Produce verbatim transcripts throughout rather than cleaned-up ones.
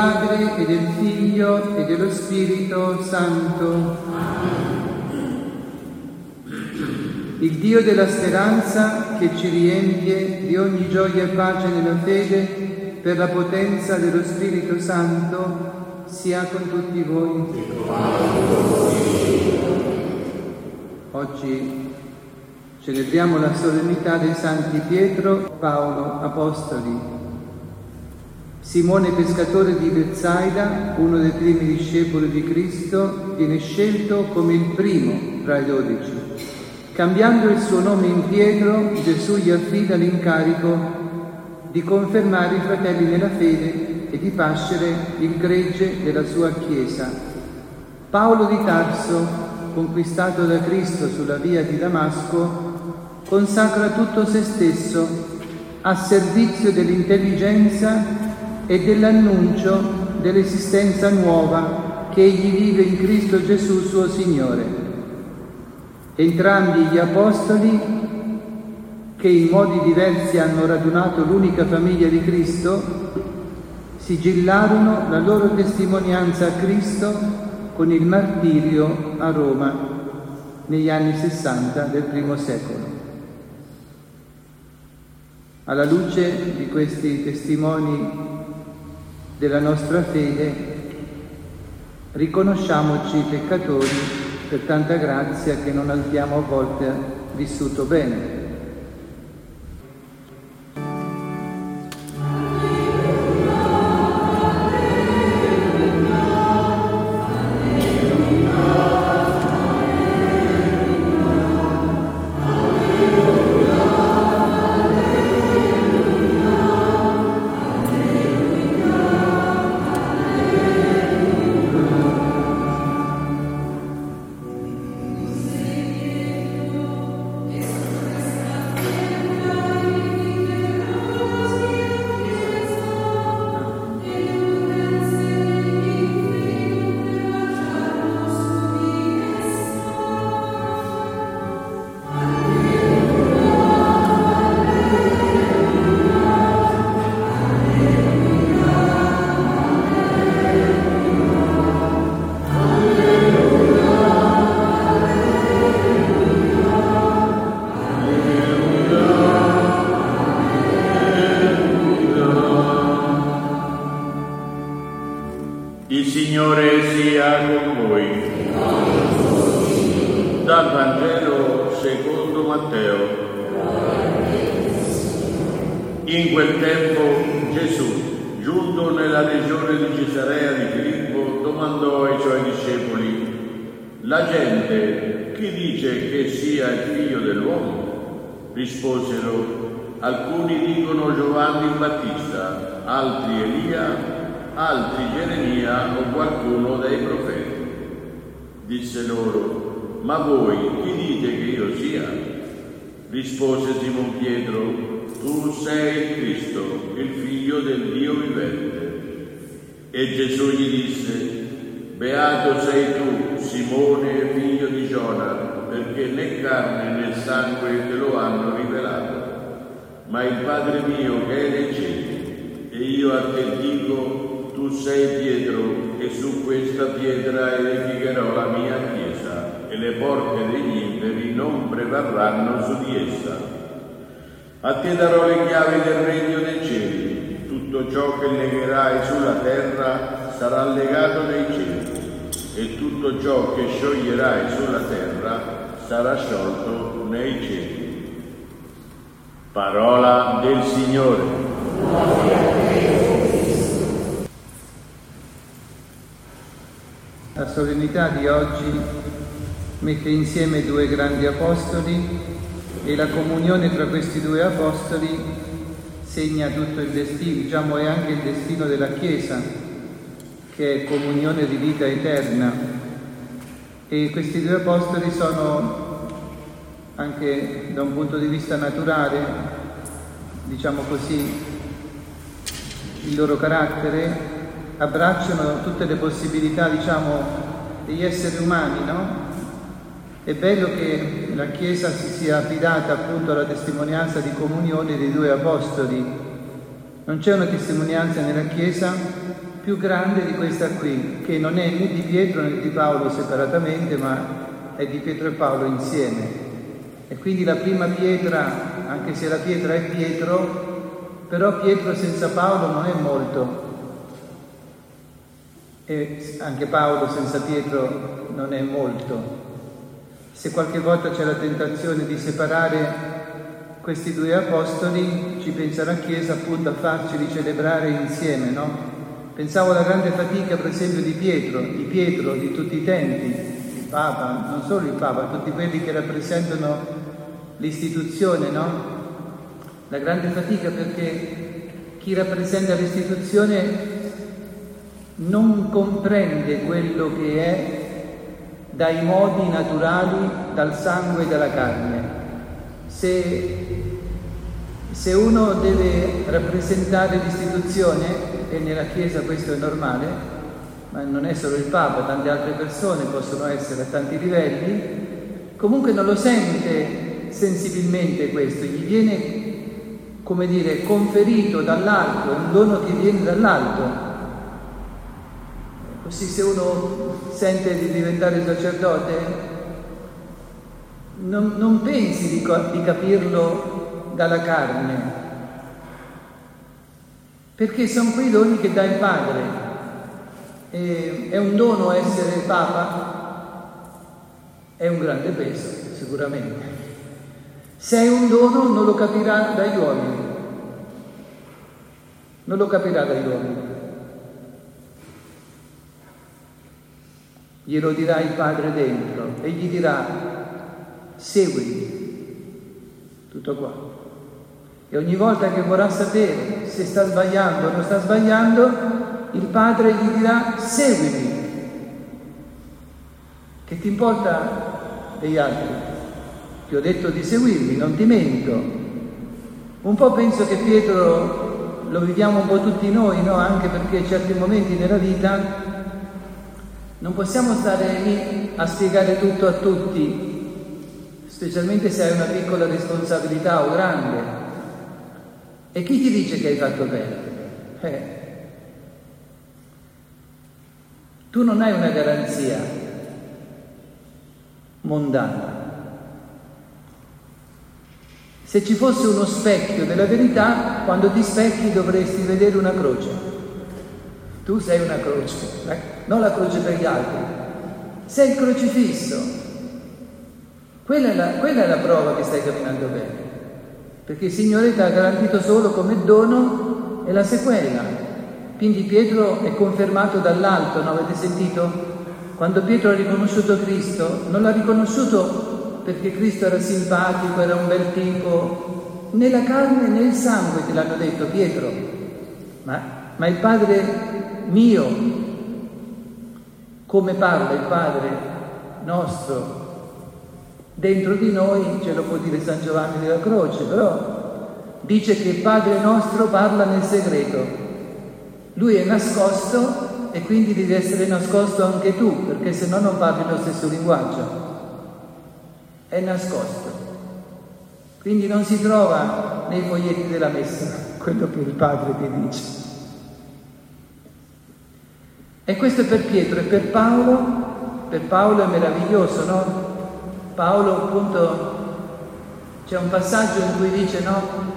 Padre e del Figlio e dello Spirito Santo. Il Dio della speranza, che ci riempie di ogni gioia e pace nella fede, per la potenza dello Spirito Santo, sia con tutti voi. Oggi celebriamo la solennità dei Santi Pietro, Paolo, Apostoli. Simone, pescatore di Betsaida, uno dei primi discepoli di Cristo, viene scelto come il primo tra i dodici. Cambiando il suo nome in Pietro, Gesù gli affida l'incarico di confermare i fratelli nella fede e di pascere il gregge della sua Chiesa. Paolo di Tarso, conquistato da Cristo sulla via di Damasco, consacra tutto se stesso a servizio dell'intelligenza e dell'annuncio dell'esistenza nuova che egli vive in Cristo Gesù suo Signore. Entrambi gli Apostoli, che in modi diversi hanno radunato l'unica famiglia di Cristo, sigillarono la loro testimonianza a Cristo con il martirio a Roma negli anni sessanta del primo secolo. Alla luce di questi testimoni della nostra fede, riconosciamoci peccatori per tanta grazia che non abbiamo a volte vissuto bene. Il Signore sia con voi. Dal Vangelo secondo Matteo. In quel tempo Gesù, giunto nella regione di Cesarea di Filippo, domandò ai suoi discepoli: la gente chi dice che sia il figlio dell'uomo? Risposero: alcuni dicono Giovanni il Battista, altri Elia, altri Geremia o qualcuno dei profeti. Disse loro: ma voi chi dite che io sia? Rispose Simon Pietro: tu sei il Cristo, il figlio del Dio vivente. E Gesù gli disse: beato sei tu, Simone, figlio di Giona, perché né carne né sangue te lo hanno rivelato, ma il Padre mio che è nei cieli. E io a te dico: tu sei Pietro, e su questa pietra edificherò la mia chiesa, e le porte degli inferi non prevarranno su di essa. A te darò le chiavi del regno dei cieli. Tutto ciò che legherai sulla terra sarà legato nei cieli, e tutto ciò che scioglierai sulla terra sarà sciolto nei cieli. Parola del Signore. La solennità di oggi mette insieme due grandi apostoli e la comunione tra questi due apostoli segna tutto il destino, diciamo è anche il destino della Chiesa, che è comunione di vita eterna. E questi due apostoli sono, anche da un punto di vista naturale, diciamo così, il loro carattere, abbracciano tutte le possibilità, diciamo, degli esseri umani, no? È bello che la Chiesa si sia affidata appunto alla testimonianza di comunione dei due apostoli. Non c'è una testimonianza nella Chiesa più grande di questa qui, che non è né di Pietro né di Paolo separatamente, ma è di Pietro e Paolo insieme. E quindi la prima pietra, anche se la pietra è Pietro, però Pietro senza Paolo non è molto. E anche Paolo senza Pietro non è molto. Se qualche volta c'è la tentazione di separare questi due apostoli, ci pensa la Chiesa appunto a farceli celebrare insieme, no? Pensavo alla grande fatica per esempio di Pietro, di Pietro di tutti i tempi, il Papa, non solo il Papa, tutti quelli che rappresentano l'istituzione, no? La grande fatica perché chi rappresenta l'istituzione non comprende quello che è dai modi naturali, dal sangue e dalla carne. Se, se uno deve rappresentare l'istituzione, e nella Chiesa questo è normale, ma non è solo il Papa, tante altre persone possono essere a tanti livelli, comunque non lo sente sensibilmente questo, gli viene, come dire, conferito dall'alto, è un dono che viene dall'alto. Così se uno sente di diventare sacerdote, non, non pensi di, di capirlo dalla carne, perché sono quei doni che dà il Padre. E è un dono essere Papa, è un grande peso, sicuramente. Se è un dono non lo capirà dagli uomini, non lo capirà dagli uomini. Glielo dirà il Padre dentro e gli dirà: seguimi, tutto qua. E ogni volta che vorrà sapere se sta sbagliando o non sta sbagliando, il Padre gli dirà: seguimi. Che ti importa degli altri? Ti ho detto di seguirmi, non ti mento. Un po' penso che Pietro lo viviamo un po' tutti noi, no? Anche perché in certi momenti nella vita non possiamo stare lì a spiegare tutto a tutti, specialmente se hai una piccola responsabilità o grande. E chi ti dice che hai fatto bene? Eh. Tu non hai una garanzia mondana. Se ci fosse uno specchio della verità, quando ti specchi dovresti vedere una croce. Tu sei una croce, eh? Non la croce per gli altri. Sei il crocifisso. Quella è, la, quella è la prova che stai camminando bene. Perché il Signore ti ha garantito solo come dono e la sequela. Quindi Pietro è confermato dall'alto, no? Avete sentito? Quando Pietro ha riconosciuto Cristo, non l'ha riconosciuto perché Cristo era simpatico, era un bel tipo. Né la carne né il sangue te l'hanno detto, Pietro. Ma, ma il Padre mio, come parla il Padre nostro dentro di noi, ce lo può dire San Giovanni della Croce, però dice che il Padre nostro parla nel segreto. Lui è nascosto e quindi devi essere nascosto anche tu, perché se no non parli lo stesso linguaggio. È nascosto. Quindi non si trova nei foglietti della messa quello che il Padre ti dice. E questo è per Pietro e per Paolo. Per Paolo è meraviglioso, no? Paolo appunto, c'è un passaggio in cui dice, no?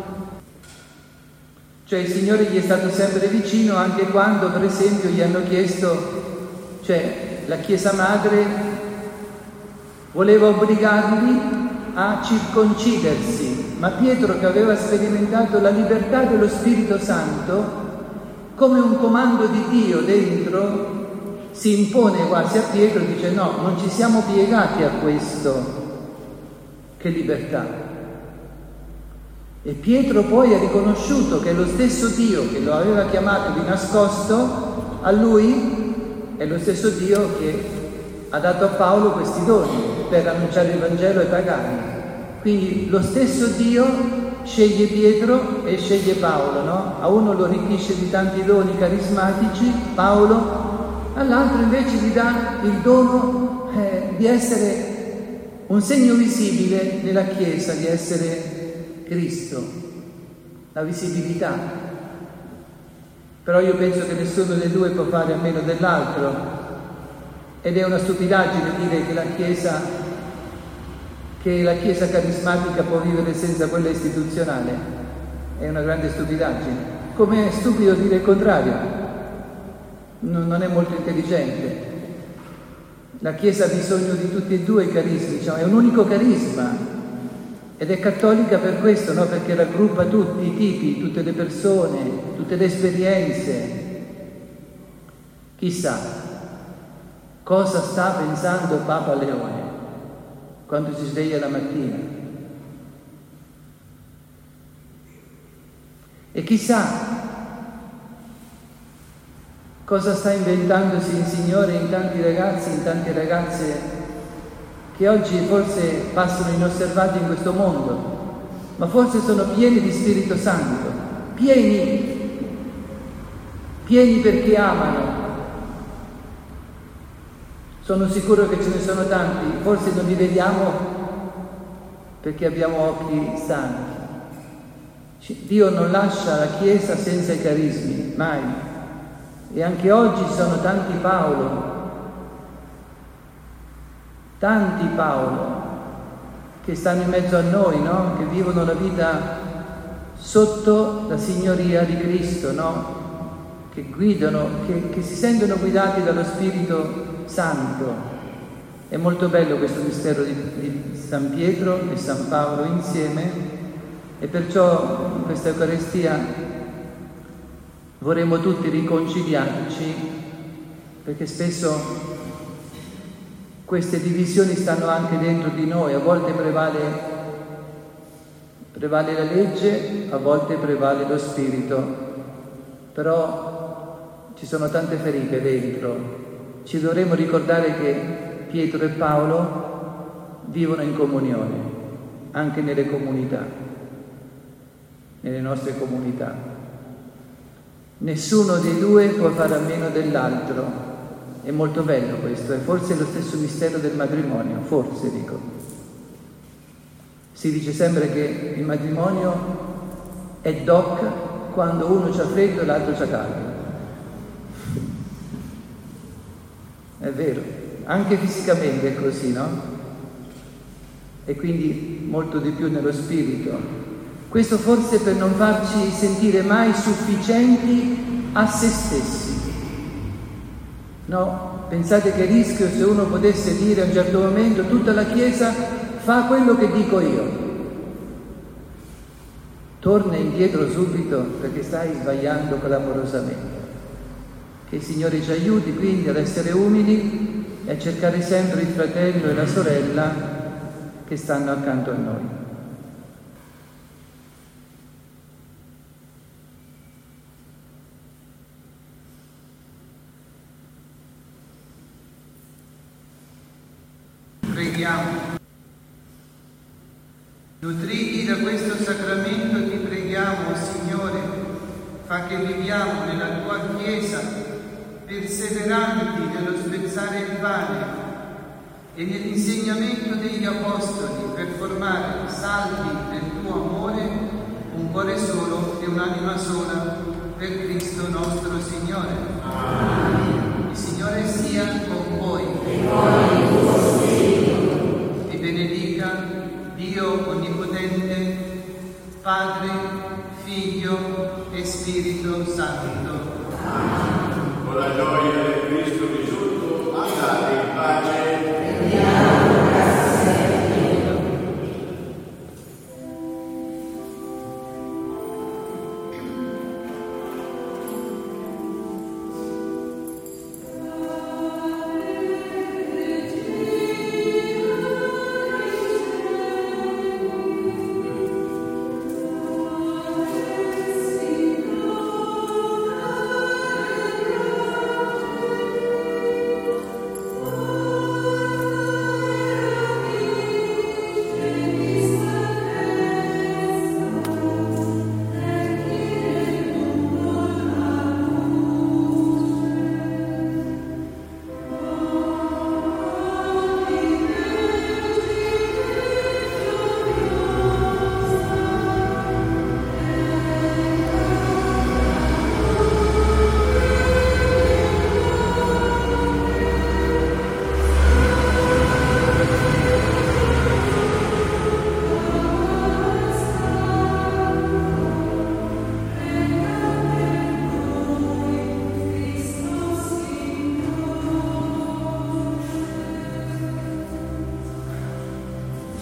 Cioè il Signore gli è stato sempre vicino anche quando per esempio gli hanno chiesto, cioè la Chiesa Madre voleva obbligarli a circoncidersi, ma Pietro, che aveva sperimentato la libertà dello Spirito Santo, come un comando di Dio dentro, si impone quasi a Pietro e dice: no, non ci siamo piegati a questo. Che libertà! E Pietro poi ha riconosciuto che lo stesso Dio che lo aveva chiamato di nascosto, a lui è lo stesso Dio che ha dato a Paolo questi doni per annunciare il Vangelo ai pagani. Quindi lo stesso Dio sceglie Pietro e sceglie Paolo, no? A uno lo arricchisce di tanti doni carismatici, Paolo, all'altro invece gli dà il dono eh, di essere un segno visibile nella Chiesa, di essere Cristo, la visibilità. Però io penso che nessuno dei due può fare a meno dell'altro, ed è una stupidaggine dire che la Chiesa, che la Chiesa carismatica può vivere senza quella istituzionale. È una grande stupidaggine. Come è stupido dire il contrario, non, non è molto intelligente. La Chiesa ha bisogno di tutti e due i carismi, diciamo, è un unico carisma. Ed è cattolica per questo, no? Perché raggruppa tutti i tipi, tutte le persone, tutte le esperienze. Chissà cosa sta pensando Papa Leone quando si sveglia la mattina. E chissà cosa sta inventandosi il Signore in tanti ragazzi, in tante ragazze che oggi forse passano inosservati in questo mondo, ma forse sono pieni di Spirito Santo, pieni, pieni perché amano. Sono sicuro che ce ne sono tanti, forse non li vediamo perché abbiamo occhi stanchi. Dio non lascia la Chiesa senza i carismi, mai. E anche oggi ci sono tanti Paolo, tanti Paolo che stanno in mezzo a noi, no? Che vivono la vita sotto la signoria di Cristo, no? Che guidano, che, che si sentono guidati dallo Spirito Santo. È molto bello questo mistero di, di San Pietro e San Paolo insieme, e perciò in questa Eucaristia vorremmo tutti riconciliarci, perché spesso queste divisioni stanno anche dentro di noi. A volte prevale, prevale la legge, a volte prevale lo spirito, però ci sono tante ferite dentro. Ci dovremmo ricordare che Pietro e Paolo vivono in comunione, anche nelle comunità, nelle nostre comunità. Nessuno dei due può fare a meno dell'altro. È molto bello questo, e forse è lo stesso mistero del matrimonio, forse dico. Si dice sempre che il matrimonio è doc quando uno c'ha freddo e l'altro c'ha caldo. È vero, anche fisicamente è così, no? E quindi molto di più nello spirito. Questo forse per non farci sentire mai sufficienti a se stessi. No, pensate che rischio se uno potesse dire a un certo momento: tutta la Chiesa fa quello che dico io. Torna indietro subito, perché stai sbagliando clamorosamente. Che il Signore ci aiuti quindi ad essere umili e a cercare sempre il fratello e la sorella che stanno accanto a noi. Preghiamo. Nutriti da questo sacramento ti preghiamo, Signore, fa che viviamo nella tua Chiesa, perseveranti nello spezzare il pane e nell'insegnamento degli Apostoli, per formare, salvi nel tuo amore, un cuore solo e un'anima sola, per Cristo nostro Signore. Amen. Il Signore sia con voi. Vi benedica Dio Onnipotente, Padre, Figlio e Spirito Santo. Amen.